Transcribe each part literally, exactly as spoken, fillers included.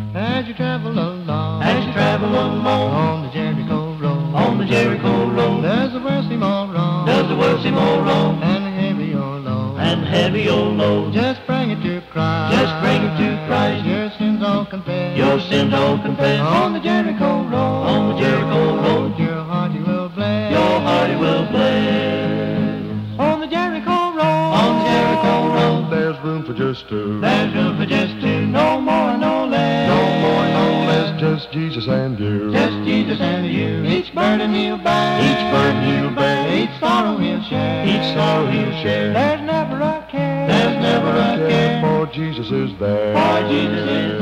As you travel along, As you travel along on the Jericho road, on the Jericho road, does the world seem all wrong? does the world seem all wrong And heavy or low? and heavy or low? Just bring it to Christ. Just bring it to Christ. Your sins all confessed. Your sins all confessed. On the Jericho road, On the Jericho road, your heart He will bless. your heart He will bless. On the Jericho road, On the Jericho road, There's room for just two. there's room for just two, no more, no less. No more, no less, just Jesus and you. Just Jesus and you. each burden He'll bear. Each burden He'll bear. Each sorrow He'll share. Each sorrow He'll share. There's never a care. There's never a care. For Jesus is there. For Jesus is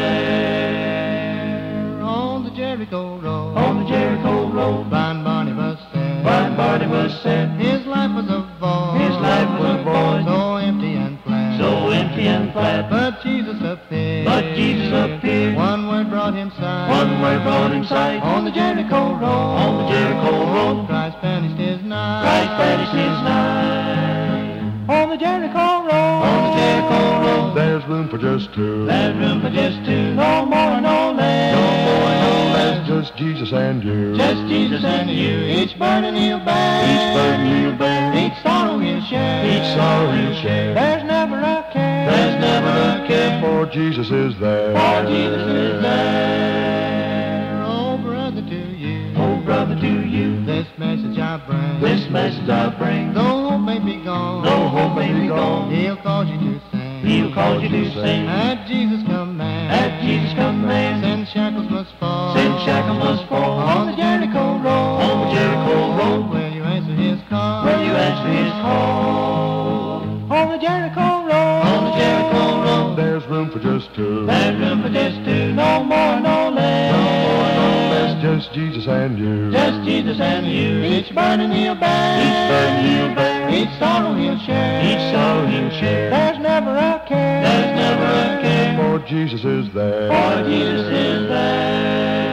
there. On the Jericho road, On the Jericho road, blind Barnabas said, blind Barnabas said, his life was a void. His life was a void. So empty and flat. so empty and flat. But Jesus appeared. But Jesus appeared. One word brought him sight. One way brought him sight. On the Jericho road. On the Jericho road, Christ banished his night. Christ banished his night. On the Jericho road. On the Jericho road, There's room for just two. there's room for just two, no more, no less. No more, no less, just Jesus and you. Just Jesus and you. Each burden He'll bear. Each burden He'll bear. Each sorrow He'll share. Each sorrow He'll share. There's never a care. There's never a care. For Jesus is there. For Jesus is there. Oh, brother, to you. Oh, brother, to you, This message I bring. this message I bring. Though hope may be gone. Though hope may be gone. He'll cause you to sing. He'll cause you to sing. At Jesus' command. At Jesus' command. Sin shackles must fall. Sin shackle must fall. On the Jericho road. On the Jericho road, Will you answer His call? will you answer His call? On the Jericho road. On the Jericho road, There's room for just two. there's room for just two, no more, no less. No more, no less, just Jesus and you. Just Jesus and you. Each burden He'll bear. Each burden He'll bear. Each sorrow He'll share. Each sorrow He'll share. There's never a care. There's never a care. For Jesus is there. For Jesus is there.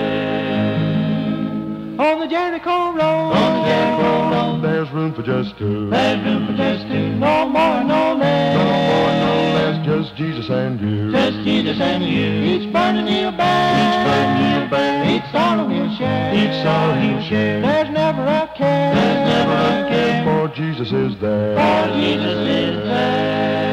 On the Jericho road. On the Jericho road, There's room for just two. there's room for just two, No more, no less. No more, no less, just Jesus and you. just Jesus and you. Each burden He'll bear. Each burden He'll bear. Each sorrow He'll share. Each sorrow He'll share. There's never a care. There's never a care. For Jesus is there. For Jesus is there.